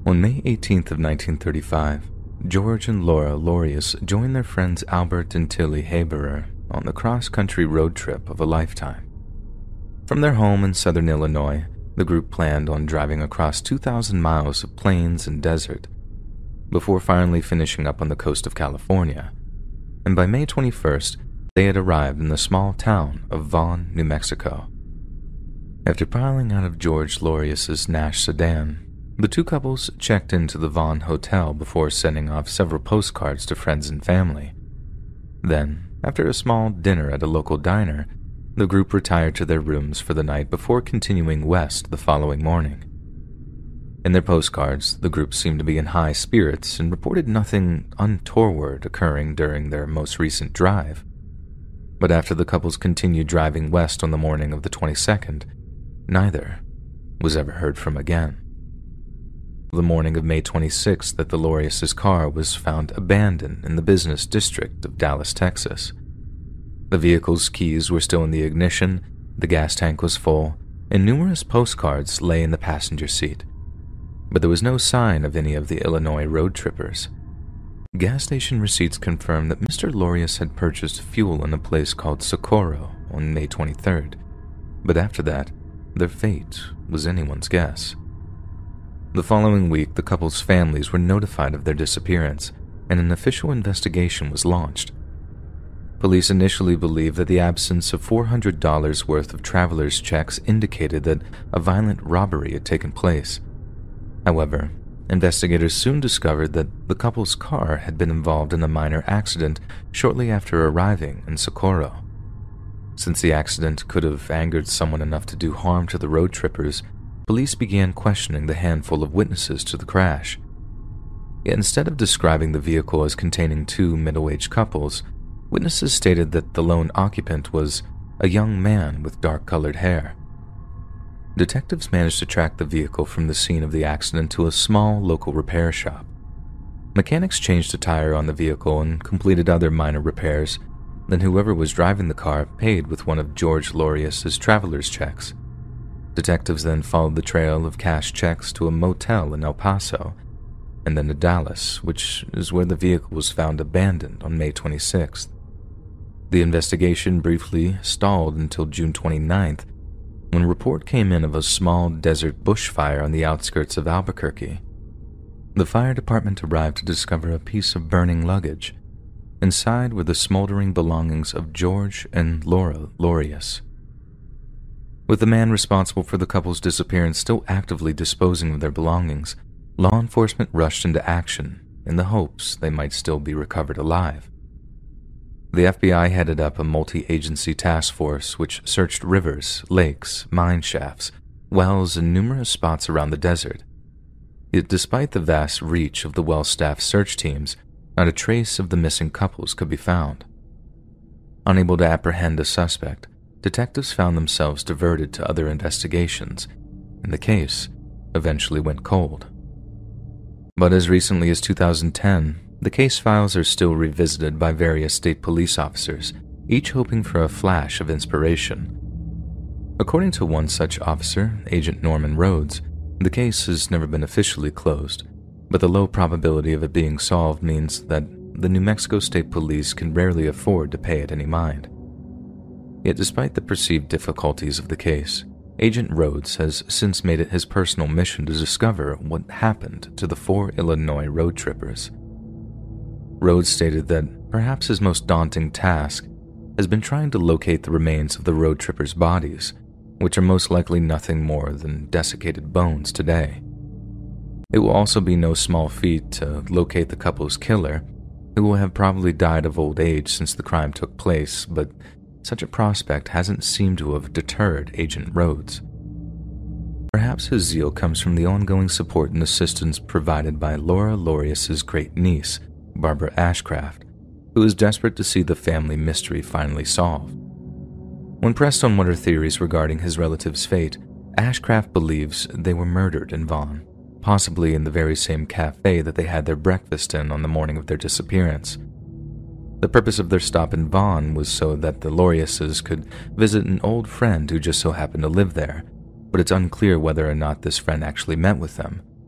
On May 18th of 1935, George and Laura Lorius joined their friends Albert and Tilly Haberer on the cross-country road trip of a lifetime. From their home in southern Illinois, the group planned on driving across 2,000 miles of plains and desert before finally finishing up on the coast of California, and by May 21st, they had arrived in the small town of Vaughn, New Mexico. After piling out of George Lorius's Nash sedan, the two couples checked into the Vaughn Hotel before sending off several postcards to friends and family. Then, after a small dinner at a local diner, the group retired to their rooms for the night before continuing west the following morning. In their postcards, the group seemed to be in high spirits and reported nothing untoward occurring during their most recent drive. But after the couples continued driving west on the morning of the 22nd, neither was ever heard from again. The morning of May 26th that the Lorius' car was found abandoned in the business district of Dallas, Texas. The vehicle's keys were still in the ignition, the gas tank was full, and numerous postcards lay in the passenger seat. But there was no sign of any of the Illinois road trippers. Gas station receipts confirmed that Mr. Lorius had purchased fuel in a place called Socorro on May 23rd, but after that, their fate was anyone's guess. The following week, the couple's families were notified of their disappearance, and an official investigation was launched. Police initially believed that the absence of $400 worth of traveler's checks indicated that a violent robbery had taken place. However, investigators soon discovered that the couple's car had been involved in a minor accident shortly after arriving in Socorro. Since the accident could have angered someone enough to do harm to the road trippers, police began questioning the handful of witnesses to the crash. Yet instead of describing the vehicle as containing two middle-aged couples, witnesses stated that the lone occupant was a young man with dark-colored hair. Detectives managed to track the vehicle from the scene of the accident to a small local repair shop. Mechanics changed a tire on the vehicle and completed other minor repairs. Then whoever was driving the car paid with one of George Lorius's traveler's checks. Detectives then followed the trail of cash checks to a motel in El Paso, and then to Dallas, which is where the vehicle was found abandoned on May 26th. The investigation briefly stalled until June 29th, when a report came in of a small desert bushfire on the outskirts of Albuquerque. The fire department arrived to discover a piece of burning luggage. Inside were the smoldering belongings of George and Laura Lorius. With the man responsible for the couple's disappearance still actively disposing of their belongings, law enforcement rushed into action in the hopes they might still be recovered alive. The FBI headed up a multi-agency task force which searched rivers, lakes, mine shafts, wells, and numerous spots around the desert. Yet despite the vast reach of the well-staffed search teams, not a trace of the missing couples could be found. Unable to apprehend a suspect, detectives found themselves diverted to other investigations, and the case eventually went cold. But as recently as 2010, the case files are still revisited by various state police officers, each hoping for a flash of inspiration. According to one such officer, Agent Norman Rhodes, the case has never been officially closed, but the low probability of it being solved means that the New Mexico State Police can rarely afford to pay it any mind. Yet despite the perceived difficulties of the case, Agent Rhodes has since made it his personal mission to discover what happened to the 4 Illinois road trippers. Rhodes stated that perhaps his most daunting task has been trying to locate the remains of the road trippers' bodies, which are most likely nothing more than desiccated bones today. It will also be no small feat to locate the couple's killer, who will have probably died of old age since the crime took place, but such a prospect hasn't seemed to have deterred Agent Rhodes. Perhaps his zeal comes from the ongoing support and assistance provided by Laura Lorius's great-niece, Barbara Ashcraft, who is desperate to see the family mystery finally solved. When pressed on what her theories regarding his relative's fate, Ashcraft believes they were murdered in Vaughn, possibly in the very same cafe that they had their breakfast in on the morning of their disappearance. The purpose of their stop in Vaughn was so that the Loriuses could visit an old friend who just so happened to live there, but it's unclear whether or not this friend actually met with them.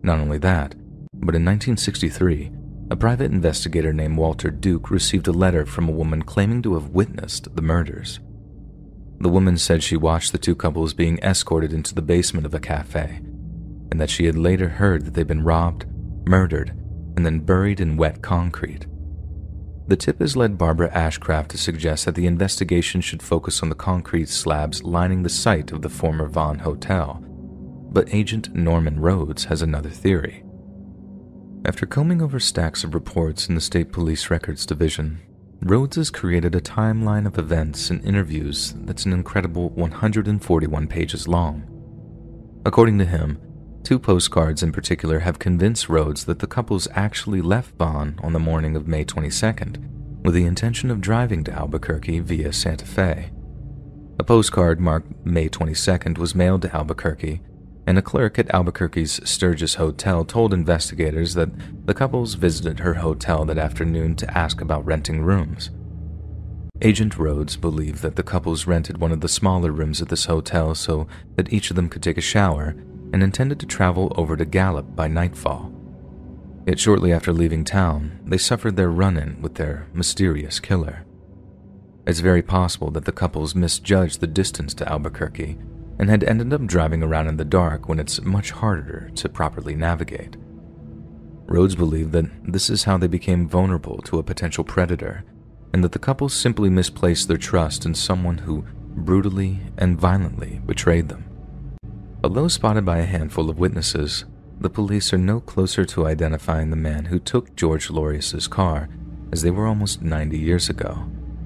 Not only that, but in 1963, a private investigator named Walter Duke received a letter from a woman claiming to have witnessed the murders. The woman said she watched the two couples being escorted into the basement of a cafe, and that she had later heard that they'd been robbed, murdered, and then buried in wet concrete. The tip has led Barbara Ashcraft to suggest that the investigation should focus on the concrete slabs lining the site of the former Vaughn Hotel, but Agent Norman Rhodes has another theory. After combing over stacks of reports in the State Police Records Division, Rhodes has created a timeline of events and interviews that's an incredible 141 pages long. According to him, 2 postcards in particular have convinced Rhodes that the couples actually left Vaughn on the morning of May 22nd with the intention of driving to Albuquerque via Santa Fe. A postcard marked May 22nd was mailed to Albuquerque, and a clerk at Albuquerque's Sturgis Hotel told investigators that the couples visited her hotel that afternoon to ask about renting rooms. Agent Rhodes believed that the couples rented one of the smaller rooms at this hotel so that each of them could take a shower, and intended to travel over to Gallup by nightfall. Yet shortly after leaving town, they suffered their run-in with their mysterious killer. It's very possible that the couples misjudged the distance to Albuquerque and had ended up driving around in the dark when it's much harder to properly navigate. Rhodes believed that this is how they became vulnerable to a potential predator, and that the couple simply misplaced their trust in someone who brutally and violently betrayed them. Although spotted by a handful of witnesses, the police are no closer to identifying the man who took George Lorius's car, as they were almost 90 years ago.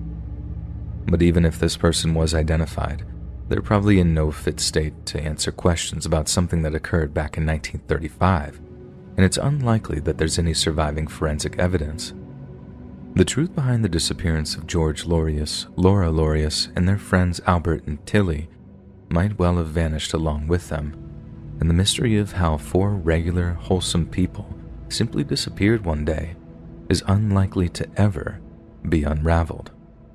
But even if this person was identified, they're probably in no fit state to answer questions about something that occurred back in 1935, and it's unlikely that there's any surviving forensic evidence. The truth behind the disappearance of George Lorius, Laura Lorius, and their friends Albert and Tilly might well have vanished along with them, and the mystery of how 4 regular, wholesome people simply disappeared one day is unlikely to ever be unraveled.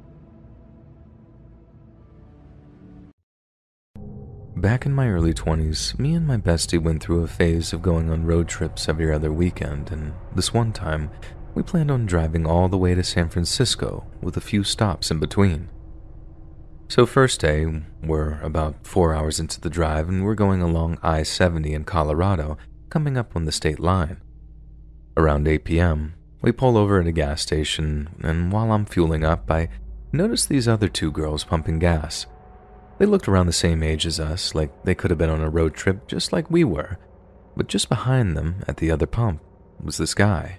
Back in my early 20s, me and my bestie went through a phase of going on road trips every other weekend, and this one time, we planned on driving all the way to San Francisco with a few stops in between. So first day, we're about 4 hours into the drive and we're going along I-70 in Colorado, coming up on the state line. Around 8 p.m., we pull over at a gas station, and while I'm fueling up, I notice these other 2 girls pumping gas. They looked around the same age as us, like they could have been on a road trip just like we were, but just behind them, at the other pump, was this guy.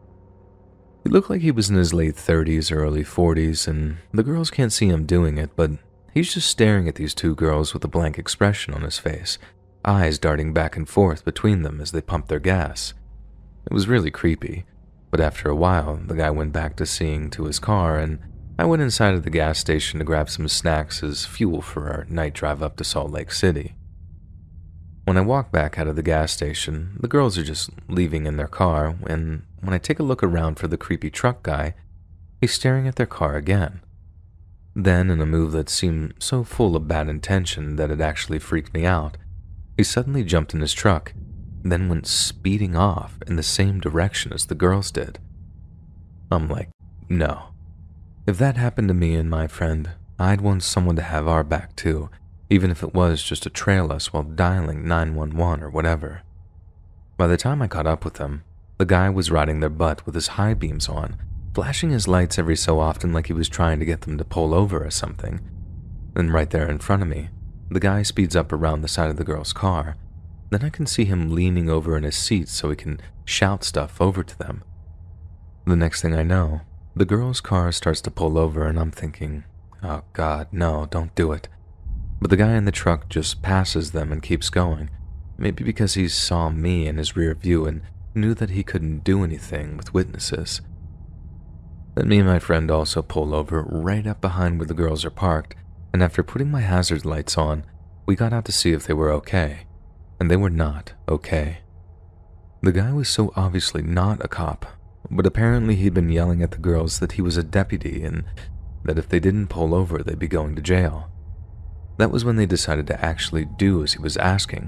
He looked like he was in his late 30s or early 40s, and the girls can't see him doing it, but he's just staring at these 2 girls with a blank expression on his face, eyes darting back and forth between them as they pumped their gas. It was really creepy, but after a while, the guy went back to seeing to his car, and I went inside of the gas station to grab some snacks as fuel for our night drive up to Salt Lake City. When I walk back out of the gas station, the girls are just leaving in their car, and when I take a look around for the creepy truck guy, he's staring at their car again. Then, in a move that seemed so full of bad intention that it actually freaked me out, he suddenly jumped in his truck, then went speeding off in the same direction as the girls did. I'm like, no. If that happened to me and my friend, I'd want someone to have our back too, even if it was just to trail us while dialing 911 or whatever. By the time I caught up with him, the guy was riding their butt with his high beams on, flashing his lights every so often like he was trying to get them to pull over or something. Then right there in front of me, the guy speeds up around the side of the girl's car. Then I can see him leaning over in his seat so he can shout stuff over to them. The next thing I know, the girl's car starts to pull over and I'm thinking, oh God, no, don't do it. But the guy in the truck just passes them and keeps going, maybe because he saw me in his rear view and knew that he couldn't do anything with witnesses. Then me and my friend also pull over right up behind where the girls are parked, and after putting my hazard lights on, we got out to see if they were okay, and they were not okay. The guy was so obviously not a cop, but apparently he'd been yelling at the girls that he was a deputy and that if they didn't pull over, they'd be going to jail. That was when they decided to actually do as he was asking,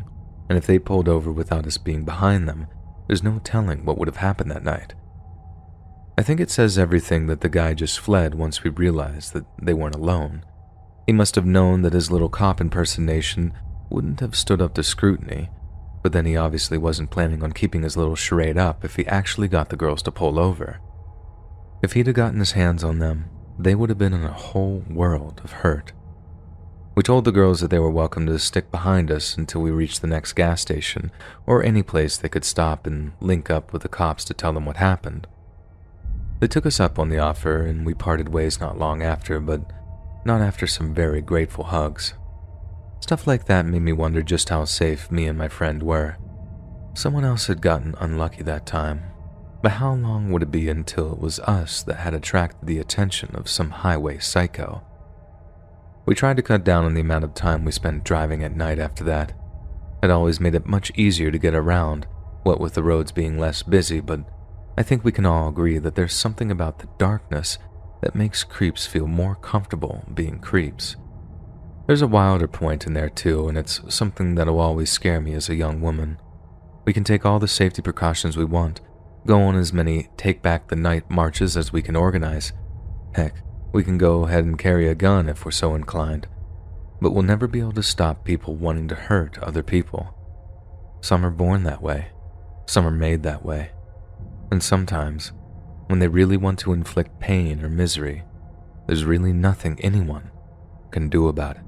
and if they pulled over without us being behind them, there's no telling what would have happened that night. I think it says everything that the guy just fled once we realized that they weren't alone. He must have known that his little cop impersonation wouldn't have stood up to scrutiny, but then he obviously wasn't planning on keeping his little charade up if he actually got the girls to pull over. If he'd have gotten his hands on them, they would have been in a whole world of hurt. We told the girls that they were welcome to stick behind us until we reached the next gas station or any place they could stop and link up with the cops to tell them what happened. They took us up on the offer and we parted ways not long after, but not after some very grateful hugs. Stuff like that made me wonder just how safe me and my friend were. Someone else had gotten unlucky that time, but how long would it be until it was us that had attracted the attention of some highway psycho? We tried to cut down on the amount of time we spent driving at night after that. It always made it much easier to get around, what with the roads being less busy, but I think we can all agree that there's something about the darkness that makes creeps feel more comfortable being creeps. There's a wilder point in there too, and it's something that'll always scare me as a young woman. We can take all the safety precautions we want, go on as many take back the night marches as we can organize. Heck, we can go ahead and carry a gun if we're so inclined, but we'll never be able to stop people wanting to hurt other people. Some are born that way, some are made that way, and sometimes, when they really want to inflict pain or misery, there's really nothing anyone can do about it.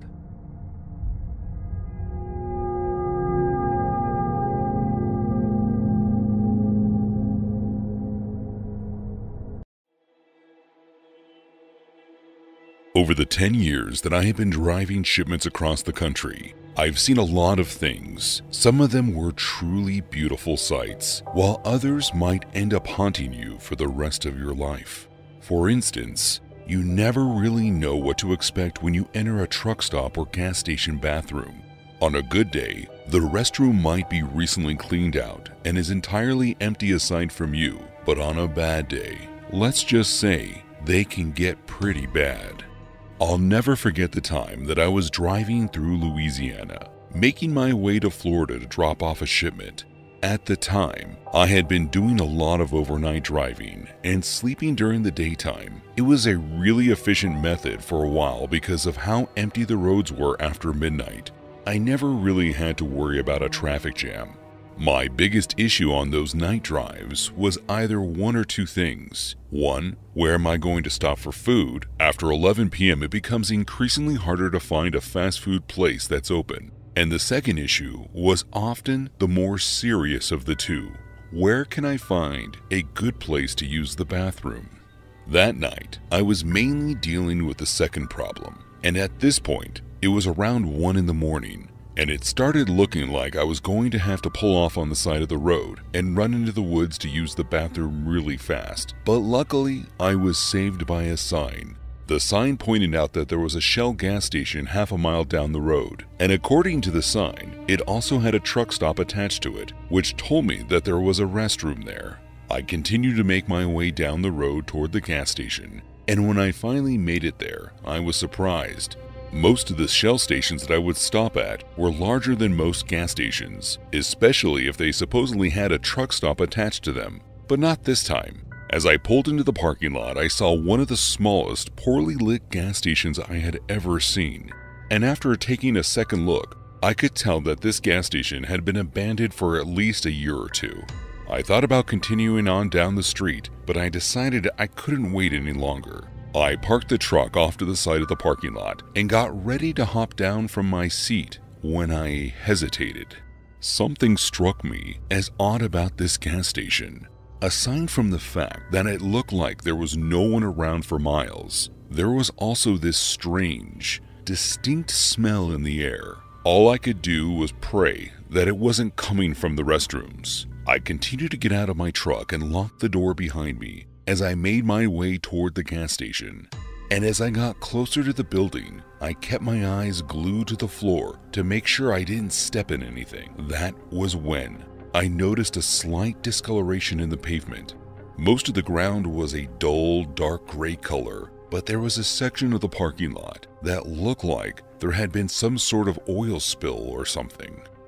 Over the 10 years that I have been driving shipments across the country, I've seen a lot of things. Some of them were truly beautiful sights, while others might end up haunting you for the rest of your life. For instance, you never really know what to expect when you enter a truck stop or gas station bathroom. On a good day, the restroom might be recently cleaned out and is entirely empty aside from you, but on a bad day, let's just say they can get pretty bad. I'll never forget the time that I was driving through Louisiana, making my way to Florida to drop off a shipment. At the time, I had been doing a lot of overnight driving and sleeping during the daytime. It was a really efficient method for a while because of how empty the roads were after midnight. I never really had to worry about a traffic jam. My biggest issue on those night drives was either one or two things. One, where am I going to stop for food? After 11 p.m. it becomes increasingly harder to find a fast food place that's open. And the second issue was often the more serious of the two. Where can I find a good place to use the bathroom? That night, I was mainly dealing with the second problem. And at this point, it was around 1 in the morning. And it started looking like I was going to have to pull off on the side of the road and run into the woods to use the bathroom really fast. But luckily, I was saved by a sign. The sign pointed out that there was a Shell gas station half a mile down the road, and according to the sign, it also had a truck stop attached to it, which told me that there was a restroom there. I continued to make my way down the road toward the gas station, and when I finally made it there, I was surprised. Most of the Shell stations that I would stop at were larger than most gas stations, especially if they supposedly had a truck stop attached to them. But not this time. As I pulled into the parking lot, I saw one of the smallest, poorly lit gas stations I had ever seen. And after taking a second look, I could tell that this gas station had been abandoned for at least a year or two. I thought about continuing on down the street, but I decided I couldn't wait any longer. I parked the truck off to the side of the parking lot and got ready to hop down from my seat when I hesitated. Something struck me as odd about this gas station. Aside from the fact that it looked like there was no one around for miles, there was also this strange, distinct smell in the air. All I could do was pray that it wasn't coming from the restrooms. I continued to get out of my truck and lock the door behind me as I made my way toward the gas station. And as I got closer to the building, I kept my eyes glued to the floor to make sure I didn't step in anything. That was when I noticed a slight discoloration in the pavement. Most of the ground was a dull, dark gray color, but there was a section of the parking lot that looked like there had been some sort of oil spill or something.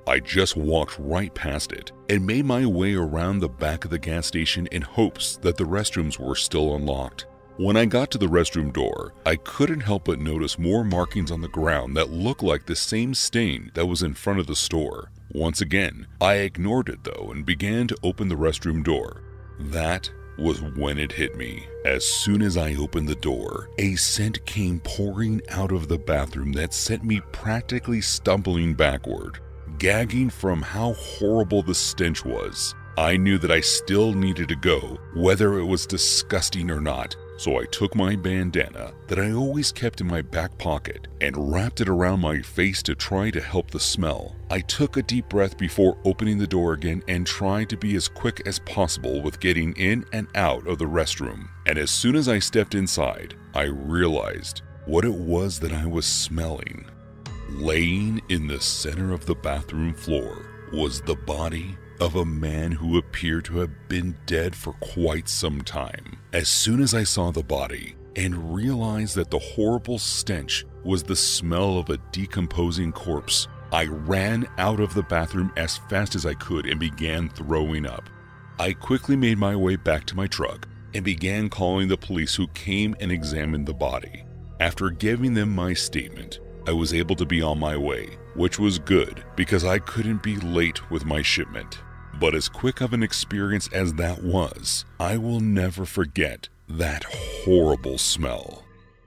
I just walked right past it and made my way around the back of the gas station in hopes that the restrooms were still unlocked. When I got to the restroom door, I couldn't help but notice more markings on the ground that looked like the same stain that was in front of the store. Once again, I ignored it though and began to open the restroom door. That was when it hit me. As soon as I opened the door, a scent came pouring out of the bathroom that sent me practically stumbling backward. Gagging from how horrible the stench was, I knew that I still needed to go, whether it was disgusting or not. So I took my bandana that I always kept in my back pocket and wrapped it around my face to try to help the smell. I took a deep breath before opening the door again and tried to be as quick as possible with getting in and out of the restroom. And as soon as I stepped inside, I realized what it was that I was smelling. Laying in the center of the bathroom floor was the body of a man who appeared to have been dead for quite some time. As soon as I saw the body and realized that the horrible stench was the smell of a decomposing corpse, I ran out of the bathroom as fast as I could and began throwing up. I quickly made my way back to my truck and began calling the police, who came and examined the body. After giving them my statement, I was able to be on my way, which was good because I couldn't be late with my shipment. But as quick of an experience as that was, I will never forget that horrible smell.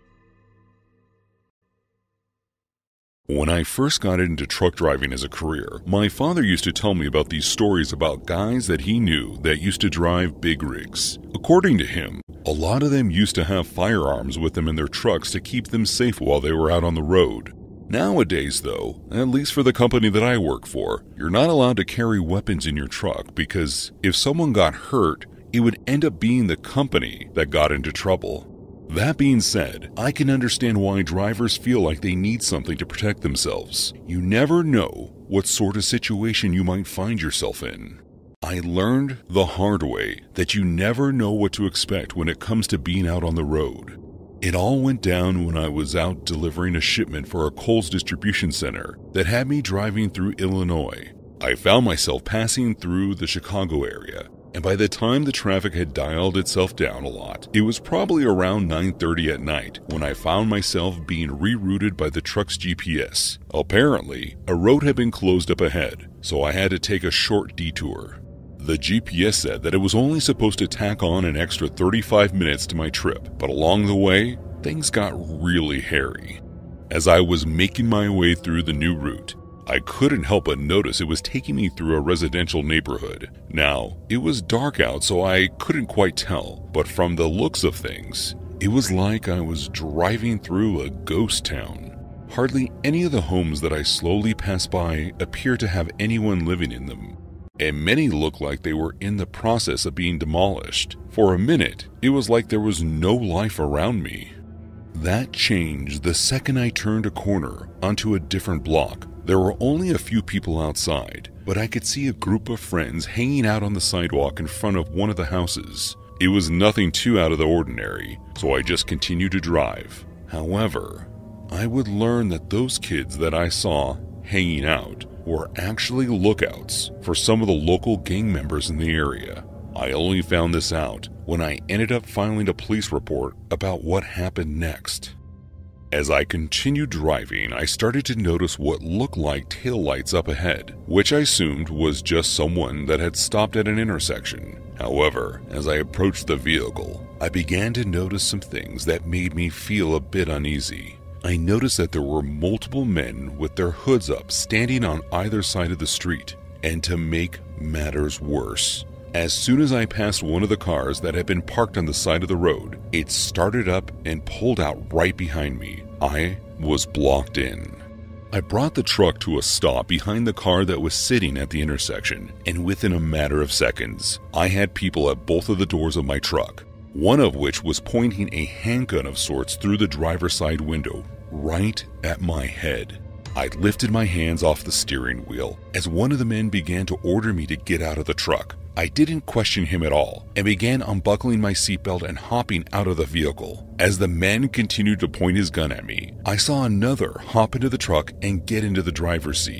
When I first got into truck driving as a career, my father used to tell me about these stories about guys that he knew that used to drive big rigs. According to him, a lot of them used to have firearms with them in their trucks to keep them safe while they were out on the road. Nowadays, though, at least for the company that I work for, you're not allowed to carry weapons in your truck because if someone got hurt, it would end up being the company that got into trouble. That being said, I can understand why drivers feel like they need something to protect themselves. You never know what sort of situation you might find yourself in. I learned the hard way that you never know what to expect when it comes to being out on the road. It all went down when I was out delivering a shipment for a Kohl's distribution center that had me driving through Illinois. I found myself passing through the Chicago area, and by the time the traffic had dialed itself down a lot, it was probably around 9:30 at night when I found myself being rerouted by the truck's GPS. Apparently, a road had been closed up ahead, so I had to take a short detour. The GPS said that it was only supposed to tack on an extra 35 minutes to my trip, but along the way, things got really hairy. As I was making my way through the new route, I couldn't help but notice it was taking me through a residential neighborhood. Now, it was dark out, so I couldn't quite tell, but from the looks of things, it was like I was driving through a ghost town. Hardly any of the homes that I slowly passed by appeared to have anyone living in them, and many looked like they were in the process of being demolished. For a minute, it was like there was no life around me. That changed the second I turned a corner onto a different block. There were only a few people outside, but I could see a group of friends hanging out on the sidewalk in front of one of the houses. It was nothing too out of the ordinary, so I just continued to drive. However, I would learn that those kids that I saw hanging out were actually lookouts for some of the local gang members in the area. I only found this out when I ended up filing a police report about what happened next. As I continued driving, I started to notice what looked like taillights up ahead, which I assumed was just someone that had stopped at an intersection. However, as I approached the vehicle, I began to notice some things that made me feel a bit uneasy. I noticed that there were multiple men with their hoods up standing on either side of the street. And to make matters worse, as soon as I passed one of the cars that had been parked on the side of the road, it started up and pulled out right behind me. I was blocked in. I brought the truck to a stop behind the car that was sitting at the intersection, and within a matter of seconds, I had people at both of the doors of my truck, one of which was pointing a handgun of sorts through the driver's side window, right at my head. I lifted my hands off the steering wheel as one of the men began to order me to get out of the truck. I didn't question him at all and began unbuckling my seatbelt and hopping out of the vehicle. As the man continued to point his gun at me, I saw another hop into the truck and get into the driver's seat.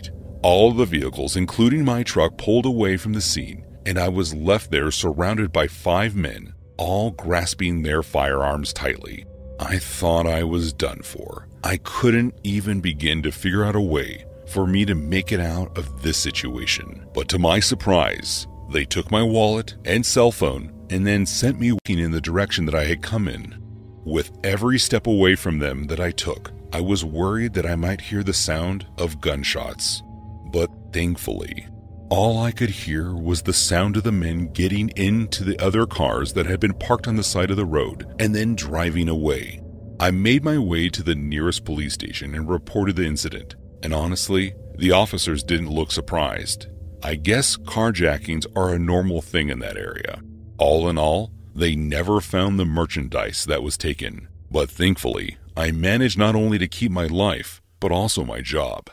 All of the vehicles, including my truck, pulled away from the scene, and I was left there surrounded by 5 men, all grasping their firearms tightly. I thought I was done for. I couldn't even begin to figure out a way for me to make it out of this situation. But to my surprise, they took my wallet and cell phone and then sent me walking in the direction that I had come in. With every step away from them that I took, I was worried that I might hear the sound of gunshots. But thankfully, all I could hear was the sound of the men getting into the other cars that had been parked on the side of the road and then driving away. I made my way to the nearest police station and reported the incident. And honestly, the officers didn't look surprised. I guess carjackings are a normal thing in that area. All in all, they never found the merchandise that was taken. But thankfully, I managed not only to keep my life, but also my job.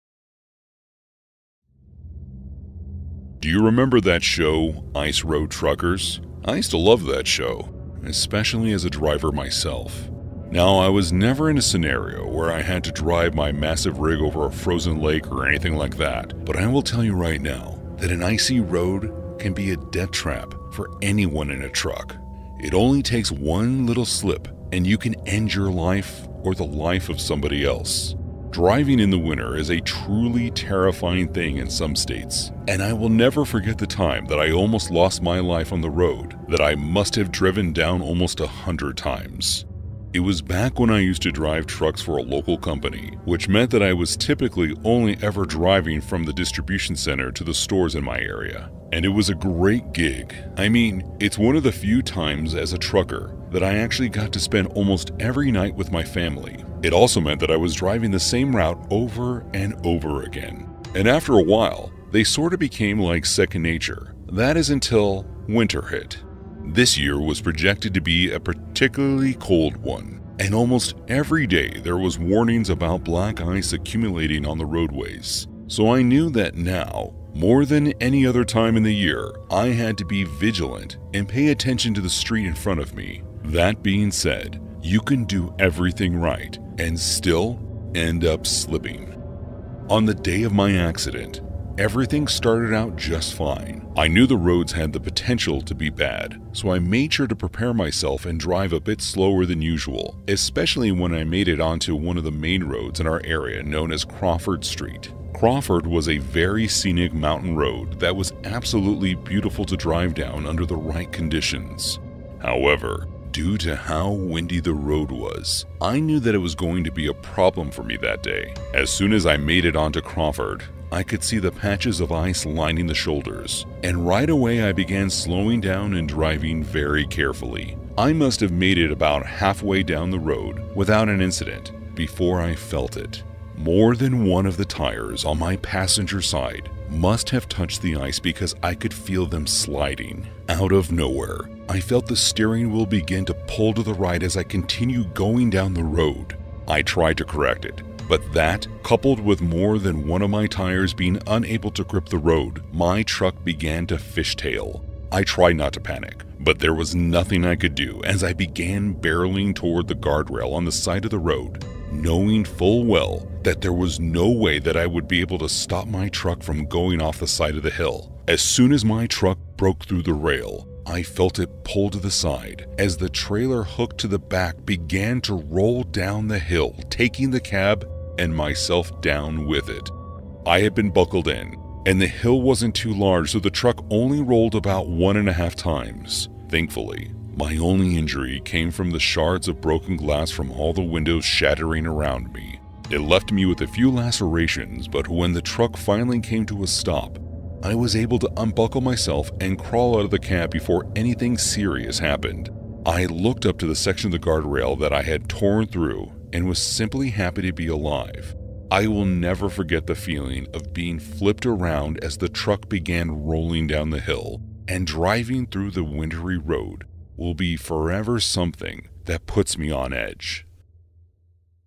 Do you remember that show, Ice Road Truckers? I used to love that show, especially as a driver myself. Now, I was never in a scenario where I had to drive my massive rig over a frozen lake or anything like that, but I will tell you right now that an icy road can be a death trap for anyone in a truck. It only takes one little slip and you can end your life or the life of somebody else. Driving in the winter is a truly terrifying thing in some states, and I will never forget the time that I almost lost my life on the road that I must have driven down almost 100 times. It was back when I used to drive trucks for a local company, which meant that I was typically only ever driving from the distribution center to the stores in my area. And it was a great gig. I mean, it's one of the few times as a trucker that I actually got to spend almost every night with my family. It also meant that I was driving the same route over and over again. And after a while, they sort of became like second nature. That is until winter hit. This year was projected to be a particularly cold one, and almost every day there was warnings about black ice accumulating on the roadways. So I knew that now, more than any other time in the year, I had to be vigilant and pay attention to the street in front of me. That being said, you can do everything right and still end up slipping. On the day of my accident, everything started out just fine. I knew the roads had the potential to be bad, so I made sure to prepare myself and drive a bit slower than usual, especially when I made it onto one of the main roads in our area known as Crawford Street. Crawford was a very scenic mountain road that was absolutely beautiful to drive down under the right conditions. However, due to how windy the road was, I knew that it was going to be a problem for me that day. As soon as I made it onto Crawford, I could see the patches of ice lining the shoulders, and right away I began slowing down and driving very carefully. I must have made it about halfway down the road without an incident before I felt it. More than one of the tires on my passenger side must have touched the ice because I could feel them sliding. Out of nowhere, I felt the steering wheel begin to pull to the right as I continued going down the road. I tried to correct it, but that, coupled with more than one of my tires being unable to grip the road, my truck began to fishtail. I tried not to panic, but there was nothing I could do as I began barreling toward the guardrail on the side of the road, knowing full well that there was no way that I would be able to stop my truck from going off the side of the hill. As soon as my truck broke through the rail, I felt it pull to the side as the trailer hooked to the back began to roll down the hill, taking the cab and myself down with it. I had been buckled in, and the hill wasn't too large, so the truck only rolled about 1.5 times. Thankfully, my only injury came from the shards of broken glass from all the windows shattering around me. It left me with a few lacerations, but when the truck finally came to a stop, I was able to unbuckle myself and crawl out of the cab before anything serious happened. I looked up to the section of the guardrail that I had torn through and was simply happy to be alive. I will never forget the feeling of being flipped around as the truck began rolling down the hill, and driving through the wintry road will be forever something that puts me on edge.